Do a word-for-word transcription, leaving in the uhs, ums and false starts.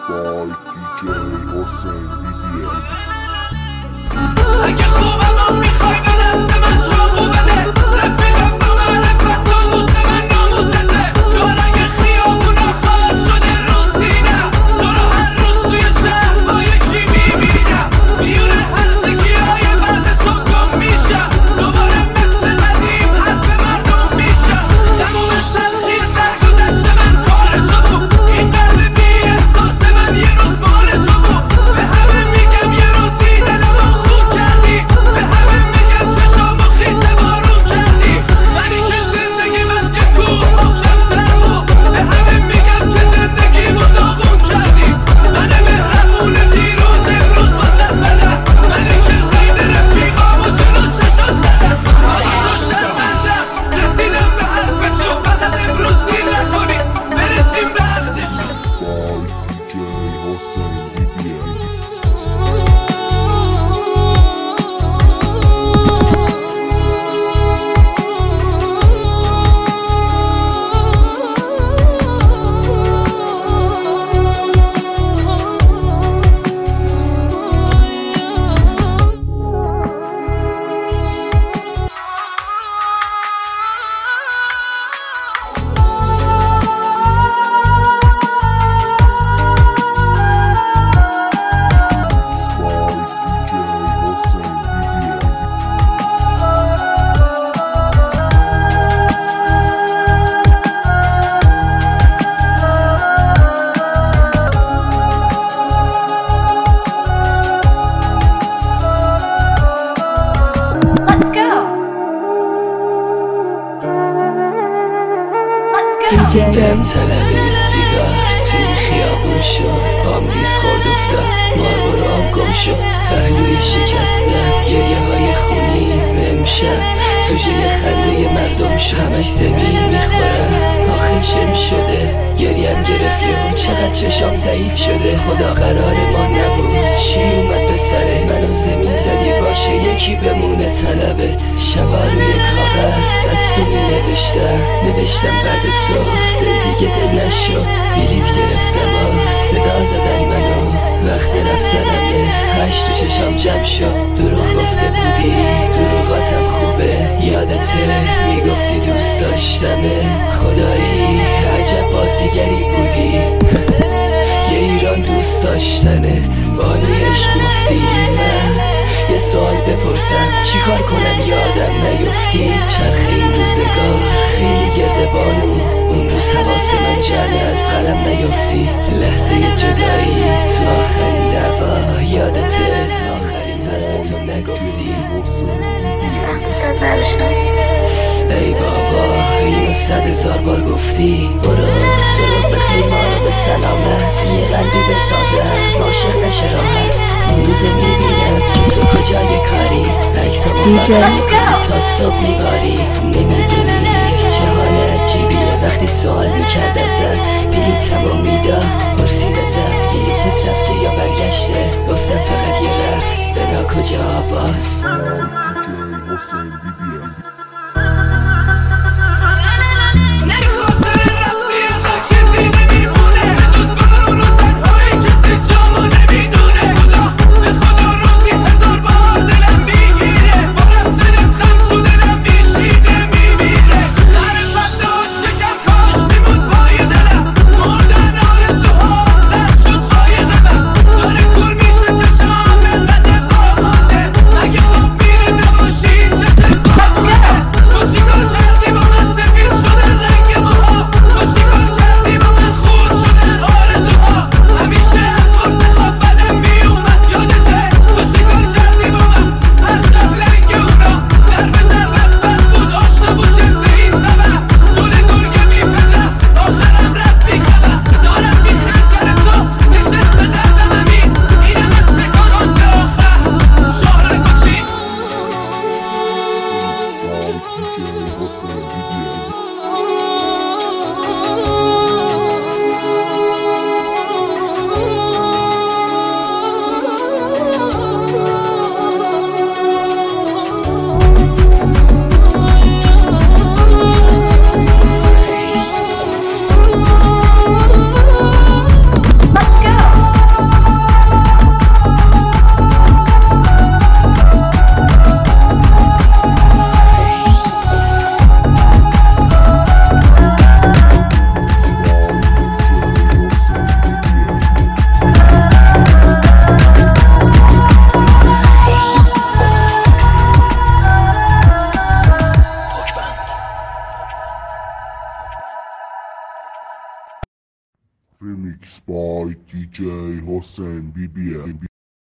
by دی جی حسین بی بی اگه خوبم میخوای به دست من چاقو بده، رفیقم با معرفت ناموس من ناموسته، شارنگ خیابونم خار شده رو سینم، تو رو هر روز توی شهر با یکی میبینم، میونه هرزگی های بعد تو گم میشم، دوباره مثل قدیم حرف مردم میشم، تموم تلخی سرگذشت من کار تو بود، این قلب بی احساس من یه روز بار تو بود، به همه میگم یه روزی دلمو خوب کردی، به همه میگم چشامو خیسه بارون کردی، ولی که زندگی مثل کوه محکم‌تر بود، به همه میگم که زندگیمو داغون کردی، من مهربون دیروز امروز واسه بدم، منی که قید رفیقامو جلو چشات زدم، حالا شدم بندم رسیدم به حرف تو، فقط امروز دیر نکنی برسیم به عقدشون. by دی جی حسین بی بی جم طلبی سیگار توی خیابون شد، پام دیز خورد افتاد ماربورو هم گم شد، پهلوی شکستم گریه های خونی و امشب سوژه خنده مردم شد، همش زمین میخورم آخه چه شده، گریم گرفت و چقدر چشام ضعیف شده، خدا قرار ما نبود چی اومد به سره منو زمین زدی باشه یکی بمونه طلبت، شبا روی کاغذ از تو می نوشتم نوشتم بعد تو دل دیگه دل نشو، بلیت گرفتم و صدا زدن منو وقت رفتنمه، هشت تو چشام جمع شد، دروغ گفته بودی دروغاتم خوبه، یادته میگفتی دوست داشتمت، خدایی عجب بازیگری بودی یه ایران دوست داشتنت، بالای عشق گفتی من یه سوال بپرسم چی کار کنم یادم نیفتی، چرخ این روزگار خیلی گرده بانو، اون روز حواس من جمعه از قلم نیفتی، لحظه جدایی تو آخرین دعوا یادته آخرین حرفتو نگفتی، وقت دوست نداشتم ای بابا اینو صد هزار بار گفتی، برو تو رو بخیر ما رو به سلامت، یه قلبی بسازم عاشق نشه راحت، اون روزه میبینم که تو کجای کاری، عکسامو بقید میکنی تا صبح میباری، نمیدونی چه حال عجیبیه وقتی سوال میکرد ازم بلیتمو میداد، پرسید ازم بلیتت رفته یا برگشته، گفتم فقط یه رفت بنا کجا باز. دی جی حسین بی بی Like Remix by دی جی حسین بی بی